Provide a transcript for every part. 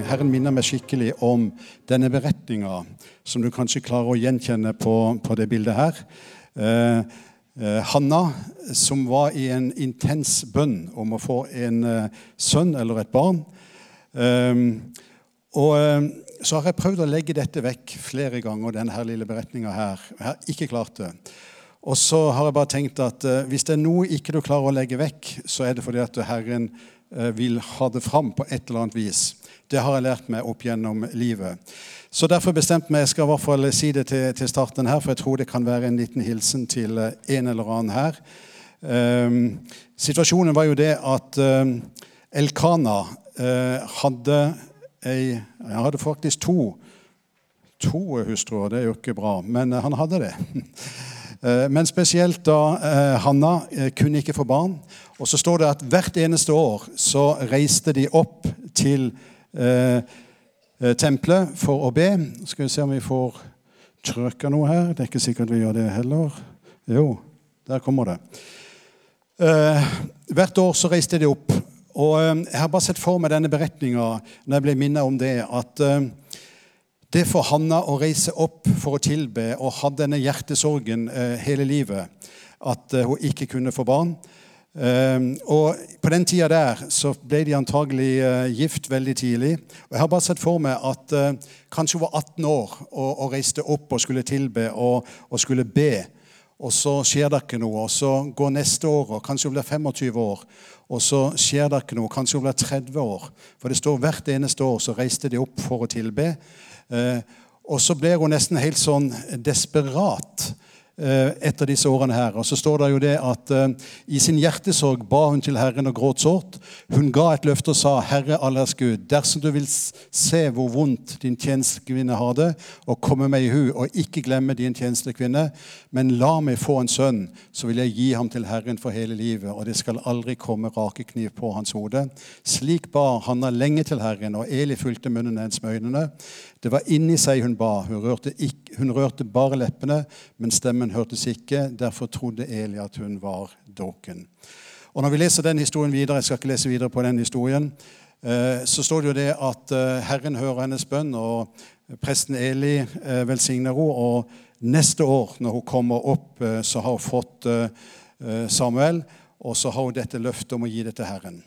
Herren minner meg skikkelig om denne beretningen, som du kanskje klarer å gjenkjenne på det bildet her. Hanna, som var i en intens bønn om å få en sønn eller et barn. Så har jeg prøvd å legge dette vekk flere ganger, denne her lille beretningen her. Jeg har ikke klart det. Og så har jeg bare tenkt at hvis det er noe ikke du klarer å legge vekk, så er det fordi at Herren vil ha det fram på et eller annet vis. Det har jeg lært meg opp gjennom livet. Så derfor bestemte meg, jeg skal i hvert fall si det til starten her, for jeg tror det kan være en liten hilsen til en eller annen her. Situasjonen var jo det at Elkana hadde faktisk to hustruer, det er jo ikke bra, men han hadde det. Men spesielt da Hanna kunne ikke få barn. Og så står det at hvert eneste år så reiste de opp til tempelet for å be. Skal vi se om vi får trykket noe her. Det er ikke sikkert vi gjør det heller. Jo, der kommer det. Hvert år så reiste de opp. Og jeg har bare sett for meg denne beretningen når jeg ble minnet om det, at det for Hanna å reise opp for å tilbe og ha denne hjertesorgen hele livet, at hun ikke kunne få barn. Og på den tiden der så ble de antagelig gift veldig tidlig. Og jeg har bare sett for meg at kanskje hun var 18 år og reiste opp og skulle tilbe og skulle be. Og så skjer det ikke noe, og så går neste år, og kanskje hun blir 25 år, og så skjer det ikke noe, kanskje hun blir 30 år. For det står hvert eneste år så reiste de opp for å tilbe. Og så ble hun nesten helt sånn desperat etter disse årene her. Og så står det jo det at i sin hjertesorg ba hun til Herren og gråt sårt. Hun ga et løfte og sa, Herre allers Gud, dersom du vil se hvor vondt din tjenestekvinne har det, og komme meg i hu, og ikke glemme din tjenestekvinne, men la meg få en sønn, så vil jeg gi ham til Herren for hele livet, og det skal aldri komme rakekniv på hans hode. Slik ba Hanna lenge til Herren, og Eli fulgte munnen hennes med øynene. Det var inni seg hun ba. Hun rørte bare leppene, men stemmen hørtes ikke. Derfor trodde Eli at hun var dåken. Og når vi leser den historien videre, jeg skal ikke lese videre på den historien, så står det jo det at Herren hører hennes bønn, og presten Eli velsigner henne, og neste år når hun kommer opp, så har hun fått Samuel, og så har hun dette løftet om å gi det til Herren.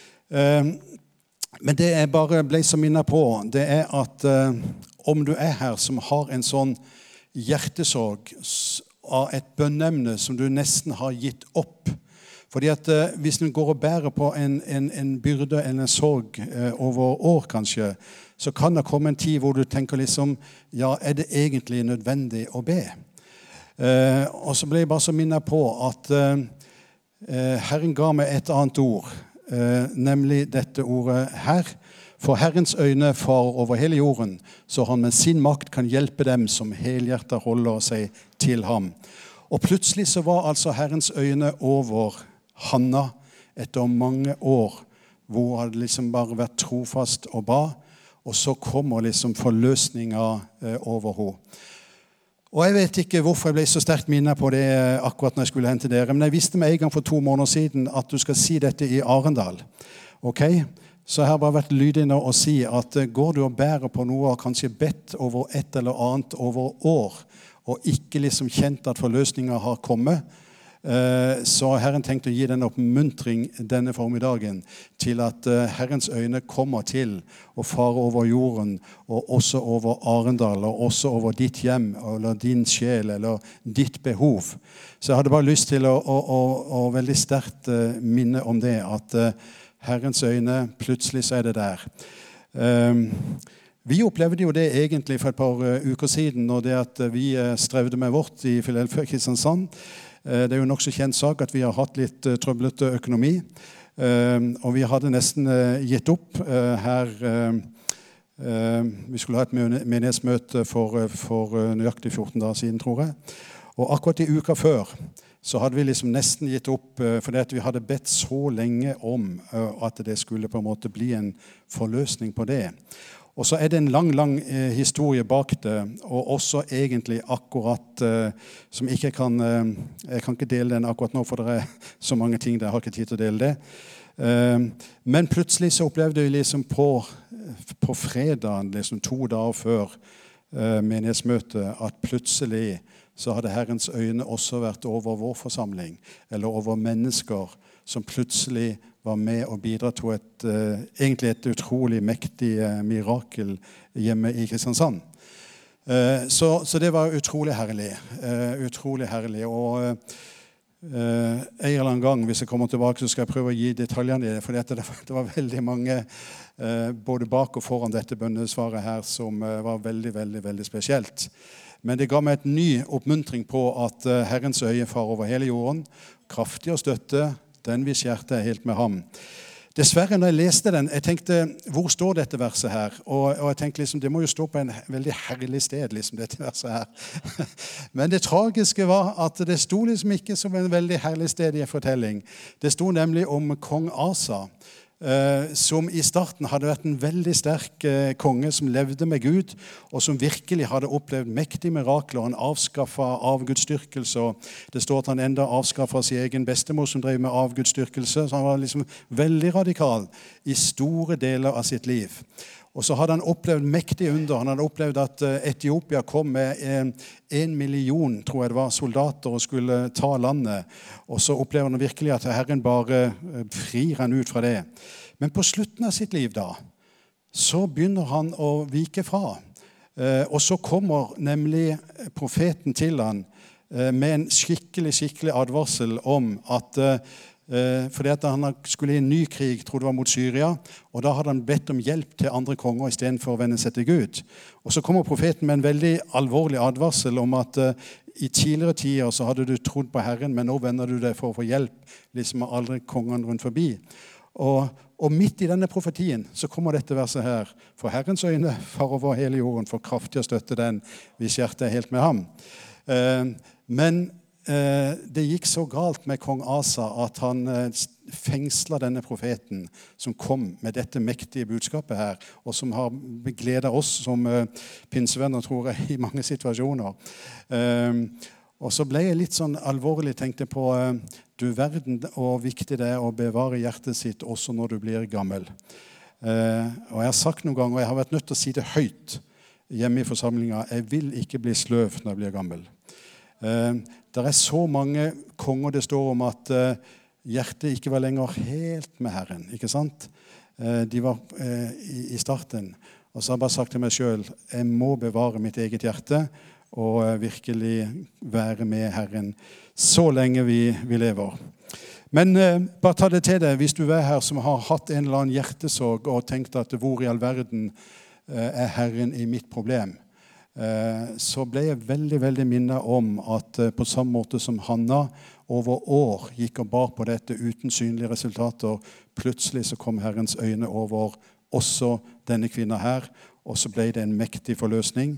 Men det jeg bare ble så minnet på, det er at om du er her som har en sånn hjertesorg av et bønnemne som du nesten har gitt opp, fordi at hvis du går og bærer på en byrde eller en sorg over år kanskje, så kan det komme en tid hvor du tenker liksom, ja, er det egentlig nødvendig å be? Og så ble jeg bare så minnet på at Herren ga meg et annet ord, nemlig dette ordet her. For Herrens øyne far over hele jorden, så han med sin makt kan hjelpe dem som helhjertet holder seg til ham. Og plutselig så var altså Herrens øyne over Hanna etter mange år, hvor hun hadde liksom bare vært trofast og ba, og så kommer liksom forløsningen over henne. Og jeg vet ikke hvorfor jeg ble så sterkt minnet på det akkurat når jeg skulle hente dere, men jeg visste meg en gang for 2 måneder siden at du skal si dette i Arendal. Ok? Så jeg har bare vært lydig nå å si at går du og bærer på noe og kanskje bedt over et eller annet over år, og ikke liksom kjent at forløsningen har kommet, så har Herren tenkt å gi den oppmuntring denne formiddagen til at Herrens øyne kommer til å fare over jorden, og også over Arendal, og også over ditt hjem, eller din sjel, eller ditt behov. Så jeg hadde bare lyst til å veldig sterkt minne om det, at Herrens øyne, plutselig så er det der. Vi opplevde jo det egentlig for et par uker siden, når det at vi strevde med vårt i Philadelphia Kristiansand. Det er jo nok så kjent sak at vi har hatt litt trøblete økonomi, og vi hadde nesten gitt opp her. Vi skulle ha et menighetsmøte for nøyaktig 14 dager siden, tror jeg. Og akkurat i uka før så hadde vi liksom nesten gitt opp, fordi at vi hadde bedt så lenge om at det skulle på en måte bli en forløsning på det. Og så er det en lang historie bak det, og også egentlig akkurat, som ikke jeg kan ikke dele den akkurat nå, for det er så mange ting der, jeg har ikke tid til å dele det. Men plutselig så opplevde vi liksom på fredagen, liksom 2 dager før menighetsmøtet, at plutselig så hadde Herrens øyne også vært over vår forsamling, eller over mennesker som plutselig var med og bidra til egentlig et utrolig mektig mirakel hjemme i Kristiansand. Så det var utrolig herlig. Utrolig herlig. Og en eller annen gang, hvis jeg kommer tilbake, så skal jeg prøve å gi detaljene i det, for det var veldig mange både bak og foran dette bønnesvaret her som var veldig, veldig, veldig spesielt. Men det ga meg et ny oppmuntring på at Herrens øye far over hele jorden, kraftig å støtte, den hvis hjertet er helt med ham. Dessverre, når jeg leste den, jeg tenkte, hvor står dette verset her? Og jeg tenkte, liksom, det må jo stå på en veldig herlig sted, liksom, dette verset her. Men det tragiske var at det sto liksom ikke som en veldig herlig sted i en fortelling. Det sto nemlig om kong Asa, som i starten hadde vært en veldig sterk konge som levde med Gud, og som virkelig hadde opplevd mektige mirakler. Han avskaffet avgudsdyrkelse, og det står at han enda avskaffet sin egen bestemor som drev med avgudsdyrkelse, så han var liksom veldig radikal i store deler av sitt liv. Og så hadde han opplevd mektige under. Han hadde opplevd at Etiopia kom med 1 million, tror jeg det var, soldater og skulle ta landet. Og så opplever han virkelig at Herren bare frir han ut fra det. Men på slutten av sitt liv da, så begynner han å vike fra. Og så kommer nemlig profeten til han med en skikkelig advarsel om at fordi at han skulle i en ny krig, tror det var mot Syria, og da hadde han bedt om hjelp til andre konger i stedet for å vende seg til Gud. Og så kommer profeten med en veldig alvorlig advarsel om at i tidligere tider så hadde du trodd på Herren, men nå vender du deg for å få hjelp, liksom av alle kongene rundt forbi. Og midt i denne profetien så kommer dette verset her. For Herrens øyne far over hele jorden, for kraftig å støtte den hvis hjertet er helt med ham. Men det gikk så galt med kong Asa at han fengslet denne profeten som kom med dette mektige budskapet her, og som har begledet oss som pinsevenner, tror jeg, i mange situasjoner. Og så ble jeg litt sånn alvorlig, tenkte på du verden og viktig det er å bevare hjertet sitt også når du blir gammel. Og jeg har sagt noen ganger, og jeg har vært nødt til å si det høyt hjemme i forsamlingen, jeg vil ikke bli sløv når jeg blir gammel. Det er så mange konger det står om at hjertet ikke var lenger helt med Herren, ikke sant? De var i starten, og så har jeg bare sagt til meg selv, jeg må bevare mitt eget hjerte og virkelig være med Herren så lenge vi lever. Men bare ta det til deg, hvis du er her som har hatt en eller annen hjertesorg og tenkt at hvor i all verden er Herren i mitt problem, så ble jeg veldig minnet om at på samme måte som Hanna over år gikk og bar på dette uten synlige resultater, plutselig så kom Herrens øyne over også denne kvinna her, og så ble det en mektig forløsning.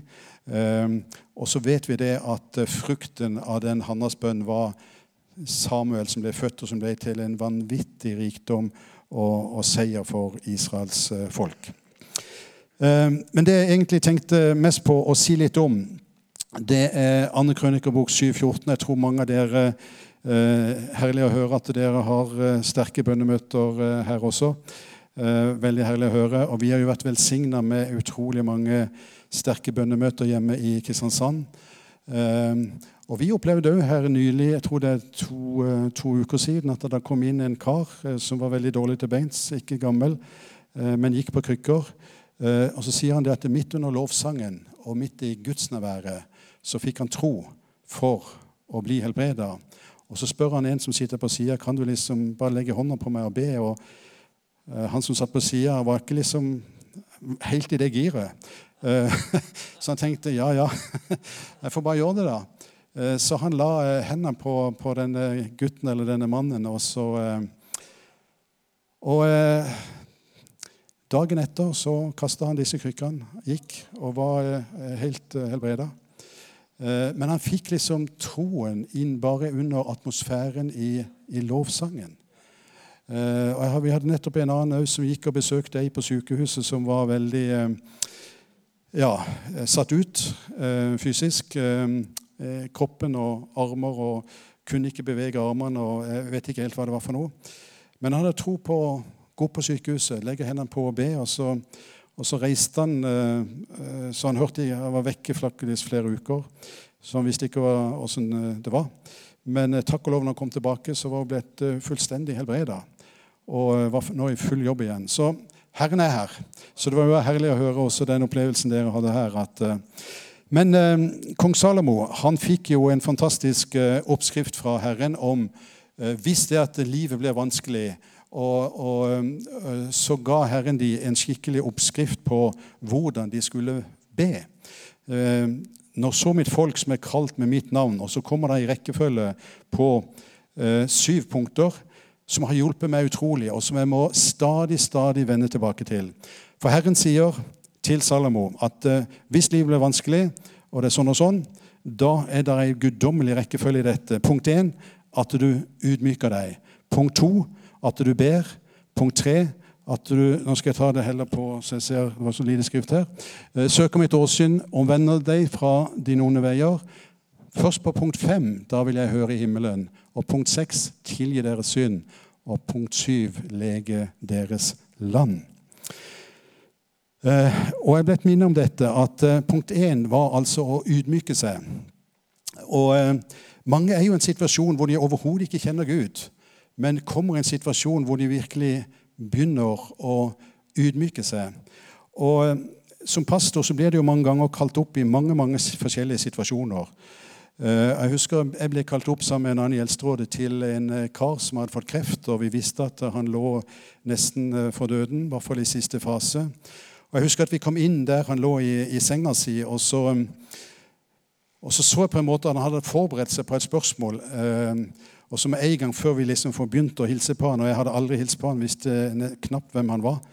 Og så vet vi det at frukten av den Hannas bønn var Samuel som ble født, og som ble til en vanvittig rikdom og seier for Israels folk. Men det jeg egentlig tenkte mest på å si litt om, det er 2. Krønikerbok 7:14. Jeg tror mange av dere herlig å høre at dere har sterke bønnemøter her også. Veldig herlig å høre. Og vi har jo vært velsignet med utrolig mange sterke bønnemøter hjemme i Kristiansand. Og vi opplevde jo her nylig, jeg tror det er to uker siden, at det kom inn en kar som var veldig dårlig til beins, ikke gammel, men gikk på krykker. Og så sier han det at midt under lovsangen og midt i gudsnærværet så fikk han tro for å bli helbredet. Og så spør han en som sitter på siden, kan du liksom bare legge hånden på meg og be? Og han som satt på siden var ikke liksom helt i det giret. Så han tenkte, ja, jeg får bare gjøre det da. Så han la hendene på denne gutten eller denne mannen, og så dagen etter så kastet han disse krykkene, gikk og var helt helbredet. Men han fikk liksom troen inn bare under atmosfæren i lovsangen. Og vi hadde nettopp en annen som gikk og besøkte ei på sykehuset som var veldig satt ut fysisk. Kroppen og armer og kunne ikke bevege armene, og jeg vet ikke helt hva det var for noe. Men han hadde tro på å gå på sykehuset, legge hendene på og be, og så reiste han, så han hørte jeg var vekke flere uker, så han visste ikke hvordan det var. Men takk og lov når han kom tilbake, så var han blitt fullstendig helbredet, og var nå i full jobb igjen. Så Herren her. Så det var jo herlig å høre også den opplevelsen dere hadde her. Men kong Salomo, han fikk jo en fantastisk oppskrift fra Herren om hvis det at livet ble vanskelig, og så ga Herren de en skikkelig oppskrift på hvordan de skulle be. Når så mitt folk som kalt med mitt navn, og så kommer det i rekkefølge på 7 punkter som har hjulpet meg utrolig, og som jeg må stadig vende tilbake til. For Herren sier til Salomo at hvis livet blir vanskelig, og det er sånn, da det en guddommelig rekkefølge i dette. Punkt 1, at du ydmyker deg. Punkt 2, at du ber. Punkt 3, at du, nå skal jeg ta det heller på, så jeg ser det var så lite skrift her. Søk om et årsyn, omvender deg fra dine onde veier. Først på punkt 5, da vil jeg høre i himmelen. Og punkt 6, tilgi deres synd. Og punkt 7, lege deres land. Og jeg ble minnet om dette, at punkt 1 var altså å ydmyke seg. Og mange jo i en situasjon hvor de overhodet ikke kjenner Gud, men kommer i en situasjon hvor de virkelig begynner å ydmyke seg. Og som pastor så blir det jo mange ganger kalt opp i mange forskjellige situasjoner. Jeg husker jeg ble kalt opp sammen med en annen i Eldsterådet til en kar som hadde fått kreft, og vi visste at han lå nesten for døden, i hvert fall i siste fase. Og jeg husker at vi kom inn der han lå i senga si, og så jeg på en måte at han hadde forberedt seg på et spørsmål, og så med en gang før vi liksom får begynt å hilse på han, og jeg hadde aldri hilst på han, visste knapt hvem han var,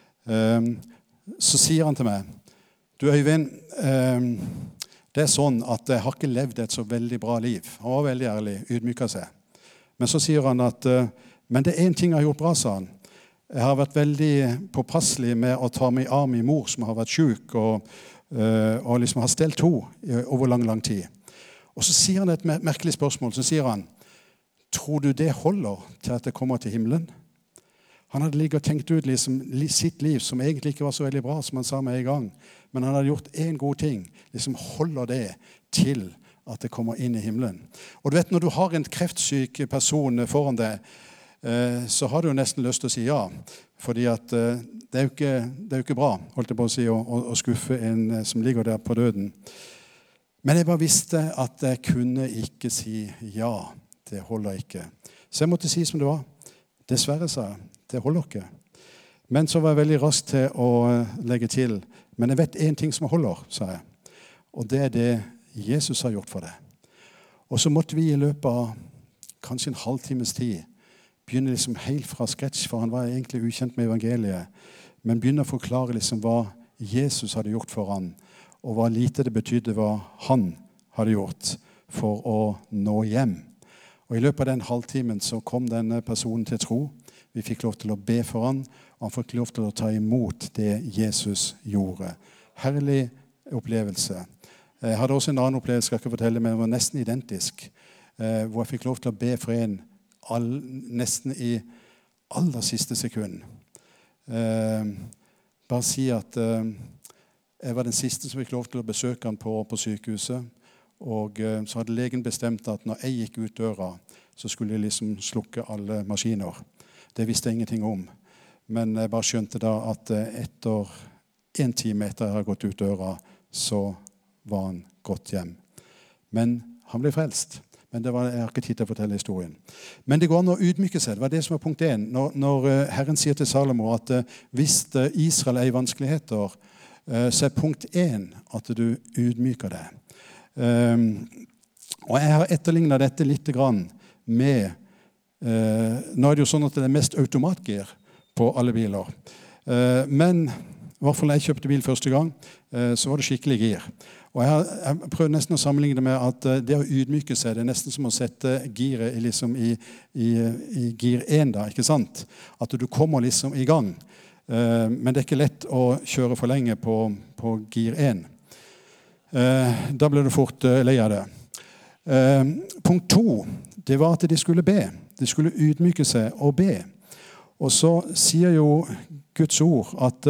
så sier han til meg, du Øyvind, det sånn at jeg har ikke levd et så veldig bra liv. Han var veldig ærlig, ydmyket seg. Men så sier han at, men det en ting jeg har gjort bra, sa han. Jeg har vært veldig påpasselig med å ta meg av min mor som har vært syk, og liksom har stelt henne over lang tid. Og så sier han et merkelig spørsmål, så sier han, tror du det holder til at jeg kommer til himmelen? Han hadde ligget og tenkt ut liksom, sitt liv, som egentlig ikke var så veldig bra, som han sa med en gang. Men han hadde gjort en god ting. Liksom holder det til at det kommer inn i himmelen. Og du vet, når du har en kreftsyk person foran deg, så har du jo nesten lyst til å si ja. Fordi at det jo ikke bra, holdt jeg på å si, å skuffe en som ligger der på døden. Men jeg bare visste at jeg kunne ikke si ja. Det holder ikke. Så jeg måtte si som det var. Dessverre, sa jeg. Det holder ikke. Men så var jeg veldig rask til å legge til. Men jeg vet en ting som holder, sa jeg. Og det det Jesus har gjort for deg. Og så måtte vi i løpet av kanskje en halvtimes tid begynne liksom helt fra scratch, for han var egentlig ukjent med evangeliet, men begynne å forklare liksom hva Jesus hadde gjort for han, og hva lite det betydde hva han hadde gjort for å nå hjem. Og i løpet av den halvtimen så kom denne personen til tro. Vi fikk lov til å be for han, og han fikk lov til å ta imot det Jesus gjorde. Herlig opplevelse. Jeg hadde også en annen opplevelse, skal jeg ikke fortelle, men den var nesten identisk. Hvor jeg fikk lov til å be for en nesten i aller siste sekund. Bare si at jeg var den siste som fikk lov til å besøke han på sykehuset. Og så hadde legen bestemt at når jeg gikk ut døra, så skulle jeg liksom slukke alle maskiner. Det visste jeg ingenting om. Men jeg bare skjønte da at etter en time etter jeg hadde gått ut døra, så var han gått hjem. Men han ble frelst. Men jeg har ikke tid til å fortelle historien. Men det går an å ydmyke seg. Det var det som var punkt 1. Når Herren sier til Salomo at hvis Israel i vanskeligheter, så punkt 1 at du ydmyker deg. Og jeg har etterlignet dette litt grann med nå det jo sånn at det mest automatgir på alle biler, men i hvert fall når jeg kjøpte bil første gang, så var det skikkelig gir. Og jeg prøvde nesten å sammenligne det med at det å ydmyke seg, det nesten som å sette giret liksom i gir 1 da, ikke sant? At du kommer liksom i gang, men det ikke lett å kjøre for lenge på gir 1. Da ble du fort lei av det. Punkt 2, det var at de skulle be. De skulle ydmyke seg og be. Og så sier jo Guds ord at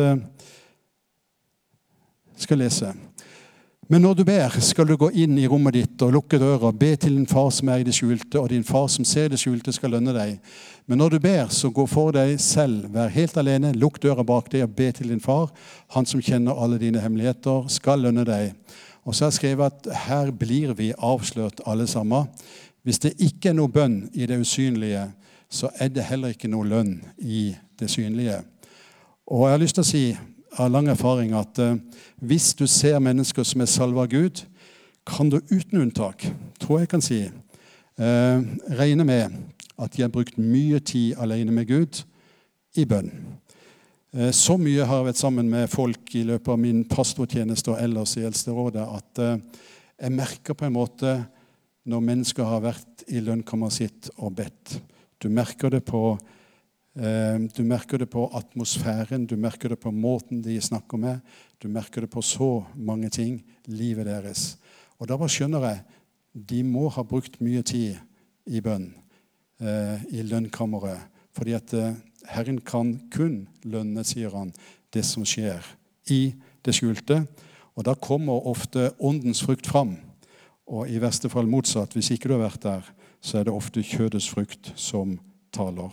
skal lese. Men når du ber, skal du gå inn i rommet ditt og lukke døra, be til din far som i det skjulte, og din far som ser det skjulte skal lønne deg. Men når du ber, så gå for deg selv, vær helt alene, lukk døra bak deg og be til din far. Han som kjenner alle dine hemmeligheter skal lønne deg. Og så har jeg skrevet at her blir vi avslørt alle sammen. Hvis det ikke er noe bønn i det usynlige, så er det heller ikke noe lønn i det synlige. Og jeg har lyst til å si av lang erfaring at hvis du ser mennesker som er salvet av Gud, kan du uten unntak, tror jeg kan si, regne med at de har brukt mye tid alene med Gud i bønn. Så mye har jeg vært sammen med folk i løpet av min pastortjeneste og ellers i Eldsterådet at jeg merker på en måte når mennesker har vært i lønnkammeret sitt og bedt. Du merker det på atmosfæren, du merker det på måten de snakker med, du merker det på så mange ting, livet deres. Og da bare skjønner jeg, de må ha brukt mye tid i bønn, i lønnkammeret, fordi at Herren kan kun lønne, sier han, det som skjer i det skjulte. Og da kommer ofte åndens frukt fram, og i verste fall motsatt, hvis ikke du har vært der, så er det ofte kjødets frukt som taler.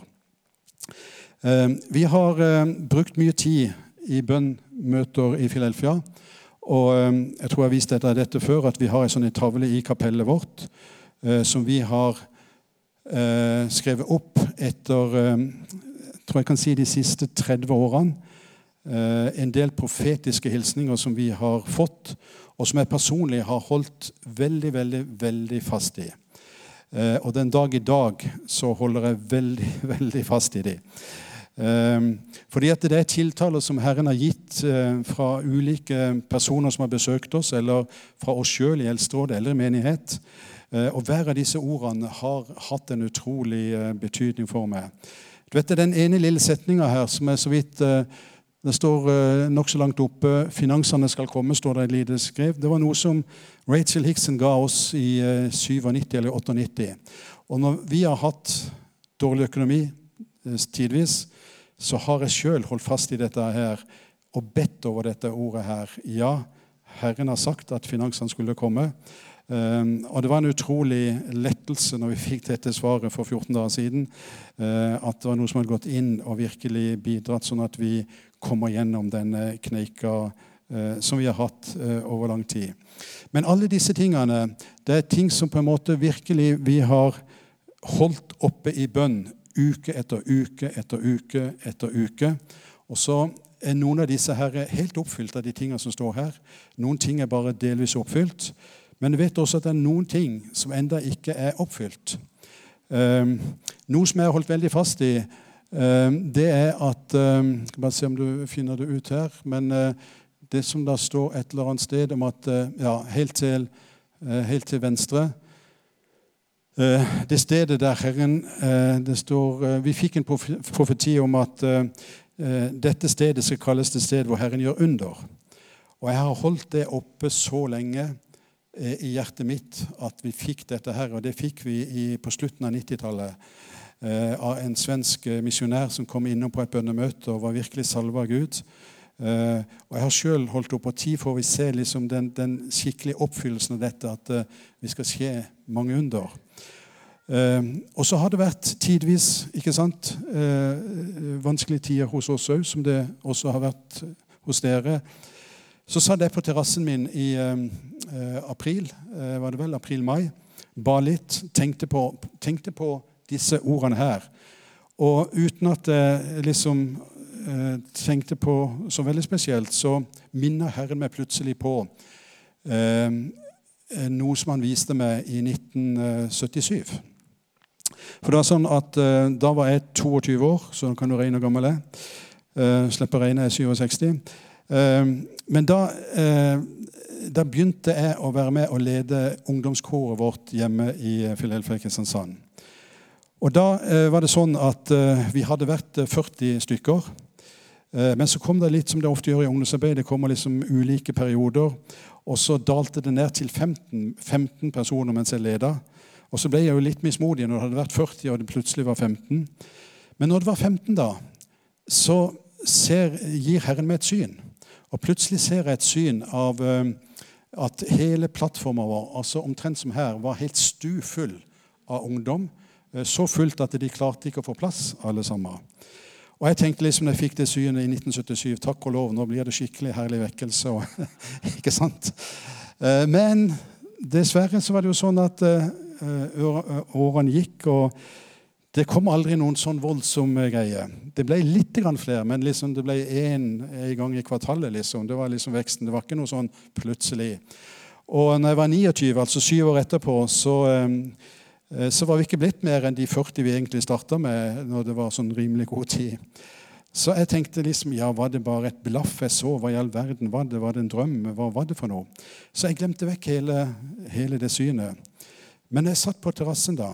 Vi har brukt mye tid i bønnmøter i Philadelphia, og jeg tror jeg har vist dette før, at vi har en sånn tavle i kapellet vårt, som vi har skrevet opp etter, tror jeg kan si de siste 30 årene, en del profetiske hilsninger som vi har fått, og som jeg personlig har holdt veldig, veldig, veldig fast i. Og den dag i dag så holder jeg veldig, veldig fast i det. Fordi at det er tiltaler som Herren har gitt fra ulike personer som har besøkt oss, eller fra oss selv i Eldsterådet eller i menighet. Og hver av disse ordene har hatt en utrolig betydning for meg. Du vet, det er den ene lille setningen her som er så vidt... Det står nok så langt oppe, finansene skal komme, står det i lite skrev. Det var noe som Rachel Hickson ga oss i 97 eller 98. Og når vi har hatt dårlig økonomi tidvis, så har jeg selv holdt fast i dette her, og bedt over dette ordet her. Ja, Herren har sagt at finansene skulle komme. Og det var en utrolig lettelse når vi fikk dette svaret for 14 dager siden, at det var noe som hadde gått inn og virkelig bidratt sånn at vi kommer gjennom denne kneika som vi har hatt over lang tid. Men alle disse tingene, det er ting som på en måte virkelig vi har holdt oppe i bønn uke etter uke etter uke etter uke. Og så er noen av disse her helt oppfylt av de tingene som står her. Noen ting er bare delvis oppfylt. Men jeg vet også at det er noen ting som enda ikke er oppfylt. Noe som jeg har holdt veldig fast i, det er at, jeg skal bare se om du finner det ut her, men det som da står et eller annet sted om at, ja, helt til venstre, det stedet der Herren, det står, vi fikk en profeti om at dette stedet skal kalles det sted hvor Herren gjør under. Og jeg har holdt det oppe så lenge i hjertet mitt at vi fikk dette her, og det fikk vi på slutten av 90-tallet av en svensk missionær som kom innom på et bønnemøte og var virkelig salvet av Gud. Og jeg har selv holdt opp på tid for vi ser liksom den skikkelige oppfyllelsen av dette, at vi skal skje mange under. Og så har det vært tidvis, ikke sant, vanskelige tider hos oss også, som det også har vært hos dere. Så satt jeg på terrassen min i april, var det vel april-mai, ba litt, tenkte på disse ordene her. Og uten at jeg liksom tenkte på så veldig spesielt, så minner Herren meg plutselig på noe som han viste meg i 1977. For det var sånn at da var jeg 22 år, så kan du regne hvor gammel jeg. Slipper å regne, jeg er 67. Men da begynte jeg å være med og lede ungdomskoret vårt hjemme i Philadelphia, Kristiansand. Og da var det sånn at vi hadde vært 40 stykker, men så kom det litt som det ofte gjør i ungdomsarbeid, det kommer liksom ulike perioder, og så dalte det ned til 15 personer mens jeg ledet. Og så ble jeg jo litt mismodig når det hadde vært 40 og det plutselig var 15. Men når det var 15 da, så gir Herren meg et syn. Og plutselig ser jeg et syn av at hele plattformen vår, altså omtrent som her, var helt stufull av ungdom. Så fullt at de klarte ikke å få plass, alle sammen. Og jeg tenkte liksom, når jeg fikk det synet i 1977, takk og lov, nå blir det skikkelig herlig vekkelse. Ikke sant? Men dessverre så var det jo sånn at årene gikk, og det kom aldri noen sånn voldsom greie. Det ble litt grann flere, men liksom det ble en gang i kvartalet. Liksom. Det var liksom veksten. Det var ikke noe sånn plutselig. Og når jeg var 29, altså 7 år etterpå, så var vi ikke blitt mer enn de 40 vi egentlig startet med, når det var sånn rimelig god tid. Så jeg tenkte liksom, ja, var det bare et blaff jeg så? Hva i all verden var det? Var det en drøm? Hva var det for noe? Så jeg glemte vekk hele det synet. Men jeg satt på terrassen da,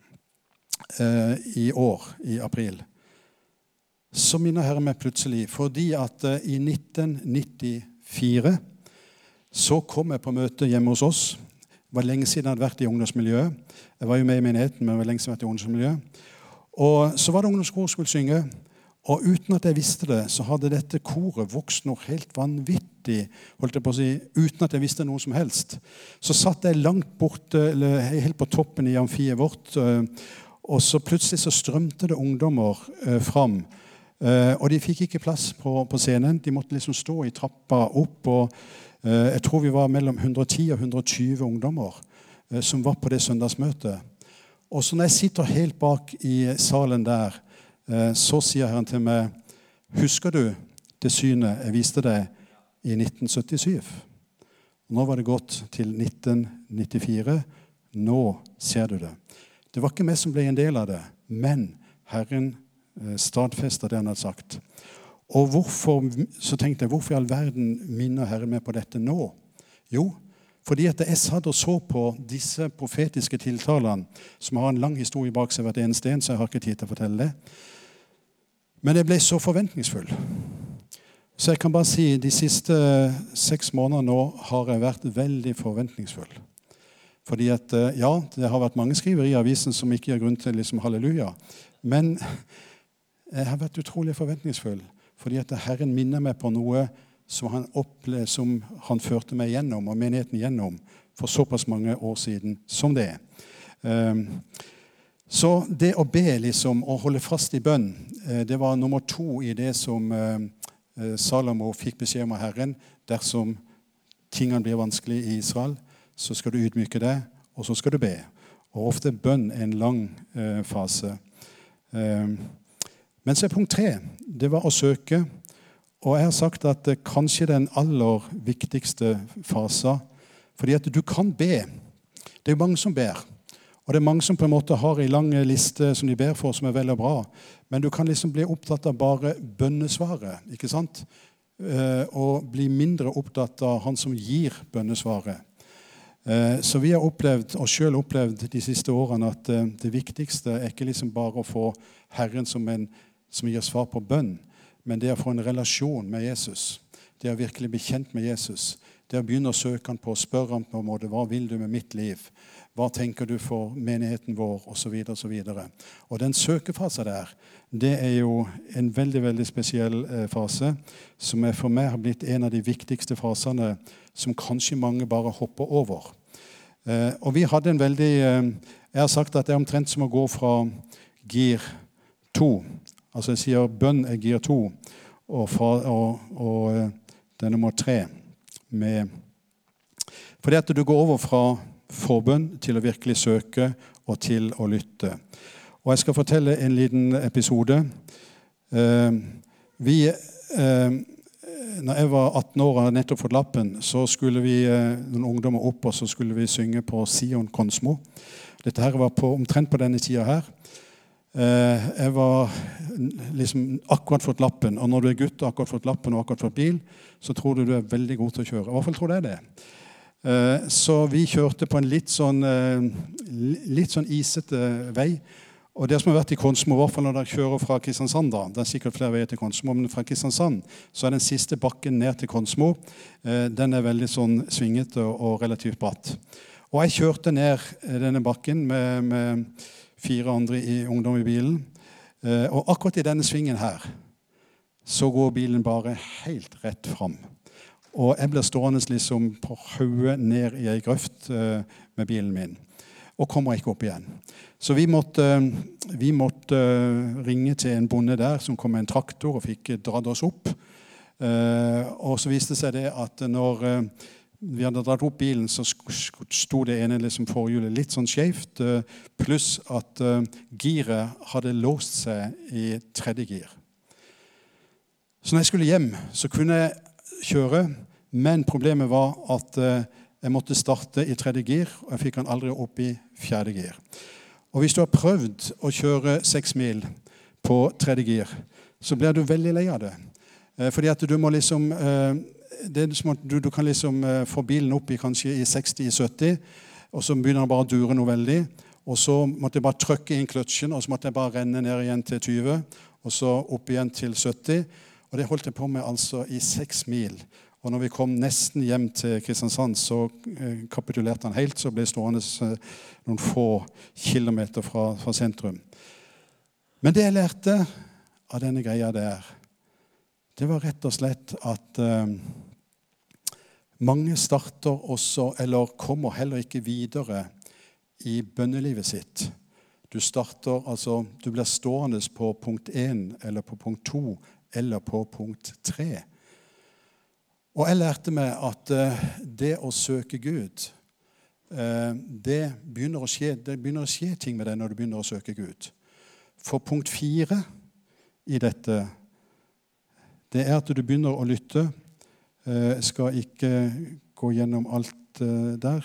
i år, i april, så minner Herren meg plutselig, fordi at i 1994 så kom jeg på møte hjemme hos oss. Det var lenge siden jeg hadde vært i ungdomsmiljøet. Jeg var jo med i menigheten, men det var lenge siden jeg hadde vært i ungdomsmiljøet. Og så var det ungdomskor som skulle synge, og uten at jeg visste det, så hadde dette koret vokst noe helt vanvittig, holdt jeg på å si, uten at jeg visste noe som helst. Så satt jeg langt borte, eller helt på toppen i amfiet vårt, og så plutselig så strømte det ungdommer fram. Og de fikk ikke plass på scenen. De måtte liksom stå i trappa opp. Og jeg tror vi var mellom 110 og 120 ungdommer som var på det søndagsmøtet. Og så når jeg sitter helt bak i salen der, så sier Herren til meg, husker du det synet jeg viste deg i 1977? Nå var det gått til 1994. Nå ser du det. Det var ikke meg som ble en del av det, men Herren stadfester det han hadde sagt. Og så tenkte jeg, hvorfor i all verden minner Herren meg på dette nå? Jo, fordi at jeg satt og så på disse profetiske tiltalene, som har en lang historie bak seg hvert eneste en, så jeg har ikke tid til å fortelle det. Men jeg ble så forventningsfull. Så jeg kan bare si, de siste 6 måneder nå har jeg vært veldig forventningsfull. Fordi at, ja, det har vært mange skrivere i avisen som ikke gir grunn til liksom halleluja. Men jeg har vært utrolig forventningsfull, fordi at Herren minner meg på noe som han førte meg gjennom, og menigheten gjennom, for såpass mange år siden som det. Så det å be, liksom, og holde fast i bønn, det var nummer 2 i det som Salomo fikk beskjed om av Herren. Dersom tingene blir vanskelig i Israel, så skal du ydmyke deg, og så skal du be. Og ofte er bønn en lang fase. Men så er punkt 3, det var å søke. Og jeg har sagt at det kanskje er den aller viktigste fasen, fordi at du kan be. Det er jo mange som ber. Og det er mange som på en måte har en lang liste som de ber for, som er veldig bra. Men du kan liksom bli opptatt av bare bønnesvaret, ikke sant? Og bli mindre opptatt av han som gir bønnesvaret. Så vi har opplevd, og selv opplevd de siste årene, at det viktigste er ikke liksom bare å få Herren som gir svar på bønn, men det er å få en relasjon med Jesus. Det er å virkelig bli kjent med Jesus. Det er å begynne å søke han på, spørre han på en måte, hva vil du med mitt liv? Hva tenker du for menigheten vår? Og så videre, og så videre. Og den søkefasen der, det er jo en veldig, veldig spesiell fase, som for meg har blitt en av de viktigste fasene, som kanskje mange bare hopper over. Og vi hadde en veldig, jeg har sagt at det er omtrent som å gå fra gir 2, altså jeg sier bønn er gir 2, og det er nummer 3, fordi at du går over fra forbønn til å virkelig søke og til å lytte. Og jeg skal fortelle en liten episode. Når jeg var 18 år og hadde nettopp fått lappen, så skulle vi noen ungdommer opp, og så skulle vi synge på Sion Konsmo. Dette her var omtrent på denne tida her. Jeg var liksom akkurat fått lappen, og når du er gutt og akkurat fått lappen og akkurat fått bil, så tror du er veldig god til å kjøre. I hvert fall tror jeg det. Så vi kjørte på en litt sånn isete vei. Og dere som har vært i Konsmo, i hvert fall når dere kjører fra Kristiansand, da, det er sikkert flere veier til Konsmo, men fra Kristiansand så er den siste bakken ned til Konsmo, den er veldig sånn svingete og relativt bratt. Og jeg kjørte ned denne bakken med 4 andre ungdom i bilen, og akkurat i denne svingen her, så går bilen bare helt rett fram. Og jeg blir stående liksom på hodet ned i en grøft med bilen min, og kommer ikke opp igjen. Så vi måtte ringe til en bonde der som kom med en traktor og fikk dratt oss opp. Og så viste det seg det at når vi hadde dratt opp bilen, så sto det ene liksom forhjulet litt sånn skjevt, pluss at giret hadde låst seg i tredje gir. Så når jeg skulle hjem, så kunne jeg kjøre, men problemet var at jeg måtte starte i tredje gir, og jeg fikk han aldri opp i fjerde gir. Og hvis du har prøvd å kjøre 6 mil på tredje gir, så blir du veldig lei av det. Fordi at du må liksom, det er som at du kan liksom få bilen opp i kanskje i 60-70, og så begynner han bare å dure noe veldig, og så måtte jeg bare trykke inn kløtsjen, og så måtte jeg bare renne ned igjen til 20, og så opp igjen til 70, og det holdt jeg på med altså i 6 mil. Og når vi kom nesten hjem til Kristiansand, så kapitulerte han helt, så ble stående noen få kilometer fra sentrum. Men det jeg lærte av denne greia der, det var rett og slett at mange starter også, eller kommer heller ikke videre i bønnelivet sitt. Du blir stående på punkt 1, eller på punkt 2, eller på punkt 3. Og jeg lærte meg at det å søke Gud, det begynner å skje ting med deg når du begynner å søke Gud. For punkt 4 i dette, det er at du begynner å lytte. Jeg skal ikke gå gjennom alt der.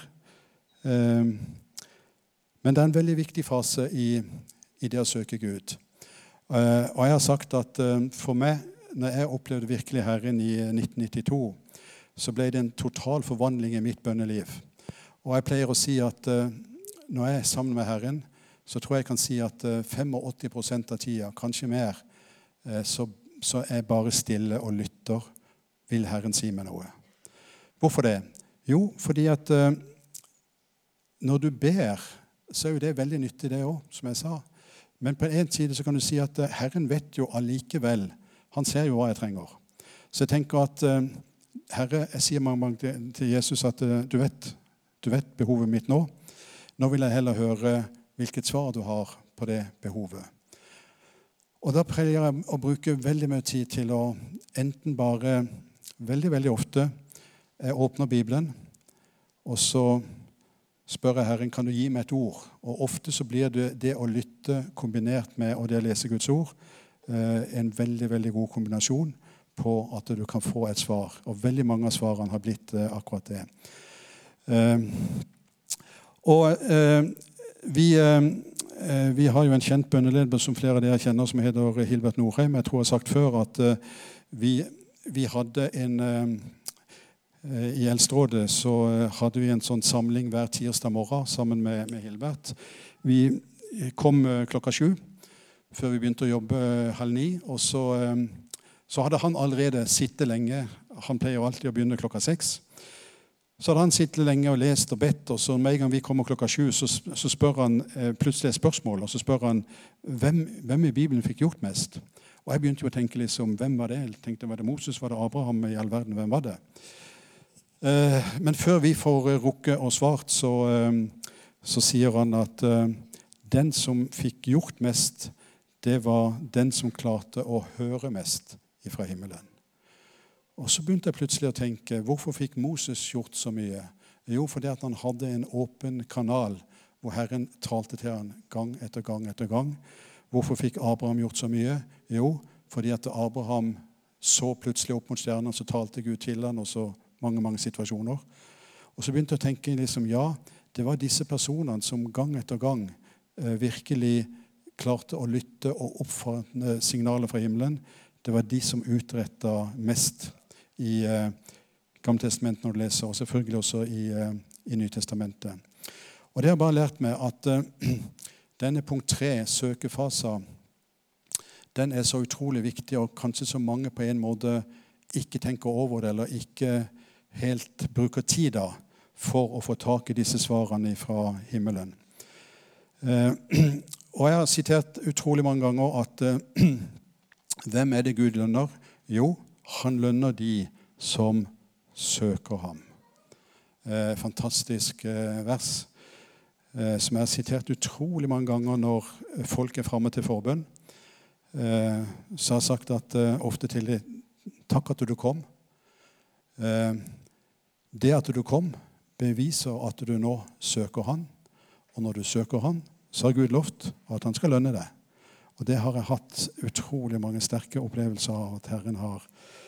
Men det er en veldig viktig fase i det å søke Gud. Og jeg har sagt at for meg, når jeg opplevde virkelig Herren i 1992, så ble det en total forvandling i mitt bønneliv. Og jeg pleier å si at når jeg er sammen med Herren, så tror jeg kan si at 85% av tida, kanskje mer, så er jeg bare stille og lytter. Vil Herren si meg noe? Hvorfor det? Jo, fordi at når du ber, så er jo det veldig nyttig det også, som jeg sa. Men på en side så kan du si at Herren vet jo allikevel. Han ser jo hva jeg trenger. Så jeg tenker at Herre, jeg sier mange ganger til Jesus at du vet behovet mitt nå. Nå vil jeg heller høre hvilket svar du har på det behovet. Og da pleier jeg å bruke veldig mye tid til å enten bare, veldig, veldig ofte, jeg åpner Bibelen, og så spør jeg Herren, kan du gi meg et ord? Og ofte så blir det å lytte kombinert med å lese Guds ord, en veldig, veldig god kombinasjon på at du kan få et svar. Og veldig mange av svarene har blitt akkurat det. Vi har jo en kjent bønneleder som flere av dere kjenner, som heter Hilbert Nordheim. Jeg tror jeg har sagt før at vi hadde i Eldsterådet så hadde vi en sånn samling hver tirsdag morgen sammen med Hilbert. Vi kom 7:00 før vi begynte å jobbe 8:30, og så hadde han allerede sittet lenge. Han pleier alltid å begynne 6:00. Så hadde han sittet lenge og lest og bedt, og så med en gang vi kommer 7:00, så spør han plutselig et spørsmål, og så spør han hvem i Bibelen fikk gjort mest. Og jeg begynte jo å tenke liksom, hvem var det? Jeg tenkte, var det Moses, var det Abraham, i all verden, hvem var det? Men før vi får rukke og svart, så sier han at den som fikk gjort mest, det var den som klarte å høre mest fra himmelen. Og så begynte jeg plutselig å tenke, hvorfor fikk Moses gjort så mye? Jo, fordi at han hadde en åpen kanal, hvor Herren talte til han gang etter gang etter gang. Hvorfor fikk Abraham gjort så mye? Jo, fordi at Abraham så plutselig opp mot stjernen, så talte Gud til han, og så mange situasjoner. Og så begynte jeg å tenke liksom, ja, det var disse personene som gang etter gang virkelig klarte å lytte og oppfatte signaler fra himmelen. Det var de som utrettet mest i Gamle Testamentet når du leser, og selvfølgelig også i Nytestamentet. Og det har bare lært meg at denne punkt 3, søkefasen, den er så utrolig viktig, og kanskje så mange på en måte ikke tenker over det, eller ikke helt bruker tid da, for å få tak i disse svarene fra himmelen. Og jeg har sitert utrolig mange ganger at hvem er det Gud lønner? Jo, han lønner de som søker ham. Fantastisk vers, som jeg har sitert utrolig mange ganger når folk fremme til forbønn. Så har jeg sagt at ofte til dem, takk at du kom. Det at du kom, beviser at du nå søker han. Og når du søker han, så har Gud lovt at han skal lønne deg. Og det har jeg hatt utrolig mange sterke opplevelser av at Herren har.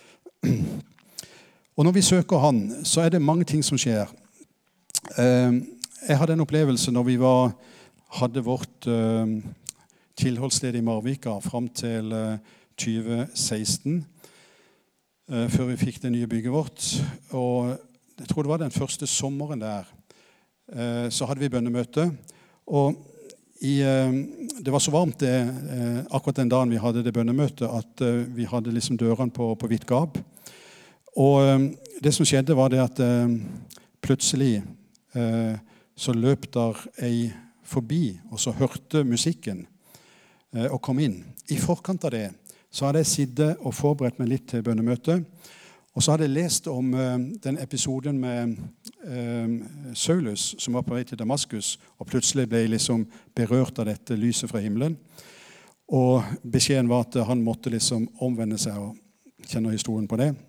Og når vi søker han, så er det mange ting som skjer. Jeg hadde en opplevelse når vi hadde vårt tilholdssted i Marvika frem til 2016, før vi fikk det nye bygget vårt. Og jeg tror det var den første sommeren der, så hadde vi bønnemøte. Og det var så varmt akkurat den dagen vi hadde det bønnemøtet, at vi hadde liksom dørene på vidt gap. Og det som skjedde var det at plutselig så løp der ei forbi, og så hørte musikken og kom inn. I forkant av det så hadde jeg sittet og forberedt meg litt til bønnemøtet, og så hadde jeg lest om den episoden med Saulus som var på vei til Damaskus, og plutselig ble liksom berørt av dette lyset fra himmelen. Og beskjeden var at han måtte liksom omvende seg, og kjenner historien på det.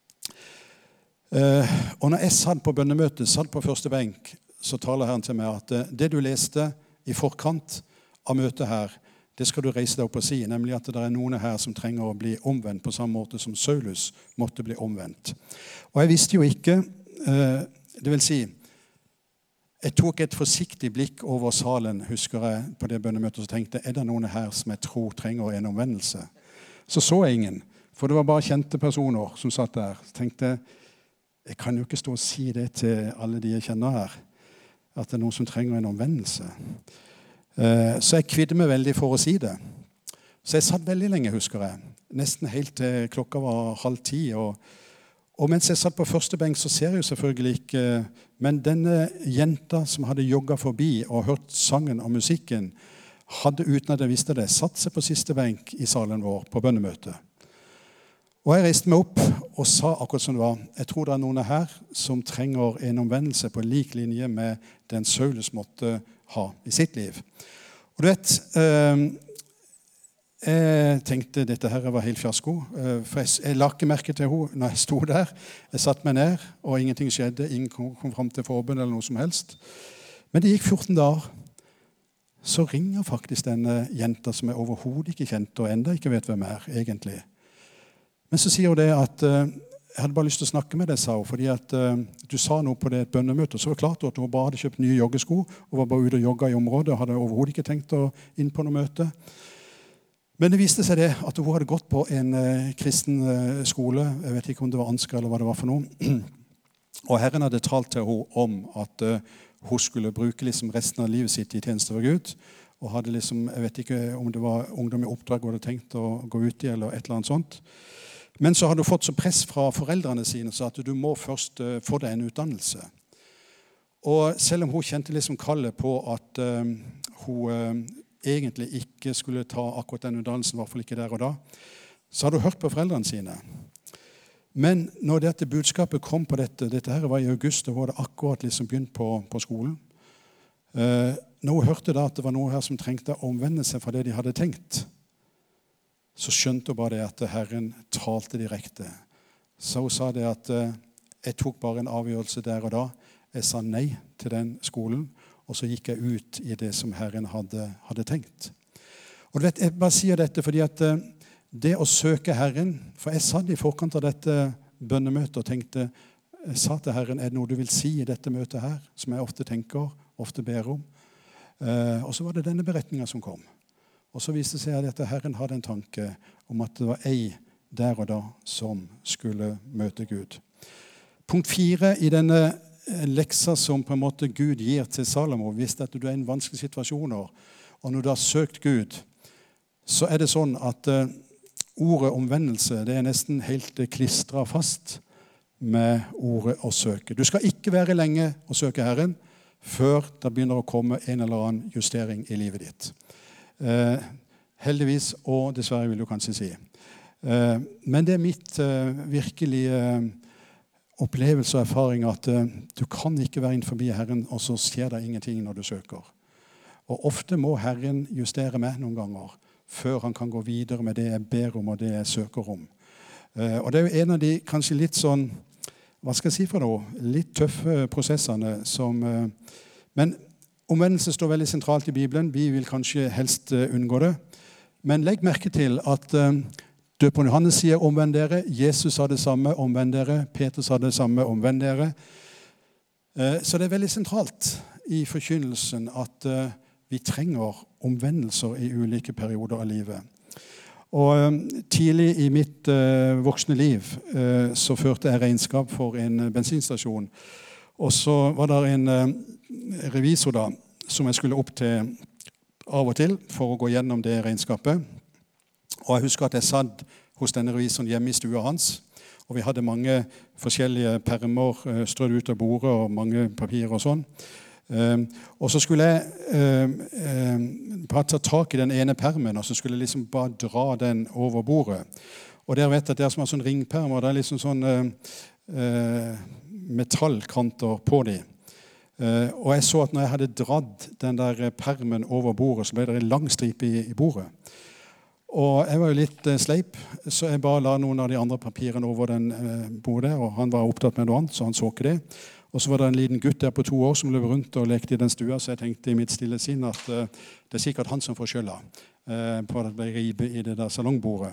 Og når jeg satt på bønnemøtet, satt på første benk, så taler Herren til meg at det du leste i forkant av møtet her, det skal du reise deg opp og si, nemlig at det er noen her som trenger å bli omvendt på samme måte som Saulus måtte bli omvendt. Og jeg visste jo ikke, det vil si, jeg tok et forsiktig blikk over salen, husker jeg, på det bønnemøtet, og så tenkte jeg, er det noen her som jeg tror trenger en omvendelse? Så jeg ingen, for det var bare kjente personer som satt der. Så tenkte jeg kan jo ikke stå og si det til alle de jeg kjenner her, at det er noen som trenger en omvendelse. Så jeg kvidde meg veldig for å si det. Så jeg satt veldig lenge, husker jeg. Nesten helt til klokka var 9:30. Og mens jeg satt på første benk, så ser jeg jo selvfølgelig ikke, men denne jenta som hadde jogget forbi og hørt sangen og musikken, hadde uten at jeg visste det, satt seg på siste benk i salen vår på bønnemøtet. Og jeg reiste meg opp og sa akkurat som det var, jeg tror det er noen her som trenger en omvendelse på lik linje med den Saulus måtte ha i sitt liv. Og du vet, jeg tenkte dette her var helt fiasko, for jeg la ikke merke til henne når jeg sto der. Jeg satt meg ned, og ingenting skjedde, ingen kom frem til forbønn eller noe som helst. Men det gikk 14 dager, så ringer faktisk denne jenta som jeg overhodet ikke kjente, og enda ikke vet hvem egentlig. Men så sier hun det at jeg hadde bare lyst til å snakke med deg, sa hun, fordi at du sa noe på det bønnemøtet, så var det klart at hun bare hadde kjøpt nye joggesko, og var bare ute og jogget i området, og hadde overhodet ikke tenkt å inn på noe møte. Men det viste seg det at hun hadde gått på en kristen skole, jeg vet ikke om det var Ansgar eller hva det var for noe, og Herren hadde talt til henne om at hun skulle bruke liksom resten av livet sitt i tjeneste for Gud, og hadde liksom, jeg vet ikke om det var ungdom i oppdrag hun hadde tenkt å gå ut i, eller et eller annet sånt. Men så hadde hun fått så press fra foreldrene sine, så at du må først få deg en utdannelse. Og selv om hun kjente liksom kallet på at hun egentlig ikke skulle ta akkurat den utdannelsen, i hvert fall ikke der og da, så hadde hun hørt på foreldrene sine. Men når dette budskapet kom på dette her var i august, og hun hadde akkurat liksom begynt på skolen, når hun hørte da at det var noe her som trengte å omvende seg fra det de hadde tenkt, så skjønte hun bare det at Herren talte direkte. Så hun sa det at jeg tok bare en avgjørelse der og da. Jeg sa nei til den skolen, og så gikk jeg ut i det som Herren hadde tenkt. Og du vet, jeg bare sier dette fordi at det å søke Herren, for jeg satt i forkant av dette bønnemøtet og tenkte, jeg sa til Herren, er det noe du vil si i dette møtet her, som jeg ofte tenker, ofte ber om? Og så var det denne beretningen som kom. Og så viste det seg at Herren hadde en tanke om at det var ei der og da som skulle møte Gud. Punkt 4 i denne leksa som på en måte Gud gir til Salomo, hvis at du er i en vanskelig situasjon, og når du har søkt Gud, så er det sånn at ordet omvendelse, det er nesten helt klistret fast med ordet å søke. Du skal ikke være lenge å søke Herren før det begynner å komme en eller annen justering i livet ditt. Heldigvis, og dessverre vil du kanskje si. Men det mitt virkelige opplevelse og erfaring at du kan ikke være innenfor Herren, og så skjer det ingenting når du søker. Og ofte må Herren justere meg noen ganger, før han kan gå videre med det jeg ber om og det jeg søker om. Og det jo en av de kanskje litt sånn, hva skal jeg si for noe, litt tøffe prosessene som... Men omvendelse står veldig sentralt i Bibelen. Vi vil kanskje helst unngå det. Men legg merke til at døperen Johannes sier omvend dere, Jesus sa det samme, omvend dere, Peter sa det samme, omvend dere. Så det veldig sentralt i forkynnelsen at vi trenger omvendelser i ulike perioder av livet. Og tidlig i mitt voksne liv så førte jeg regnskap for en bensinstasjon. Og så var det en revisor da, som jeg skulle opp til av og til for å gå gjennom det regnskapet. Og jeg husker at jeg satt hos denne revisoren hjemme i stua hans, og vi hadde mange forskjellige permer strødd ut av bordet og mange papirer og sånn. Og så skulle jeg bare ta tak i den ene permen, og så skulle jeg liksom bare dra den over bordet. Og dere vet at det som har sånn ringpermer, det liksom sånn metallkanter på dem. Og jeg så at når jeg hadde dratt den der permen over bordet, så ble det en lang stripe i bordet. Og jeg var jo litt sleip, så jeg bare la noen av de andre papirene over den bordet, og han var opptatt med noe annet, så han så ikke det. Og så var det en liten gutt der på 2 år som løp rundt og lekte i den stua, så jeg tenkte i mitt stille sinn at det sikkert han som får skylda på at det ble ribe i det der salongbordet.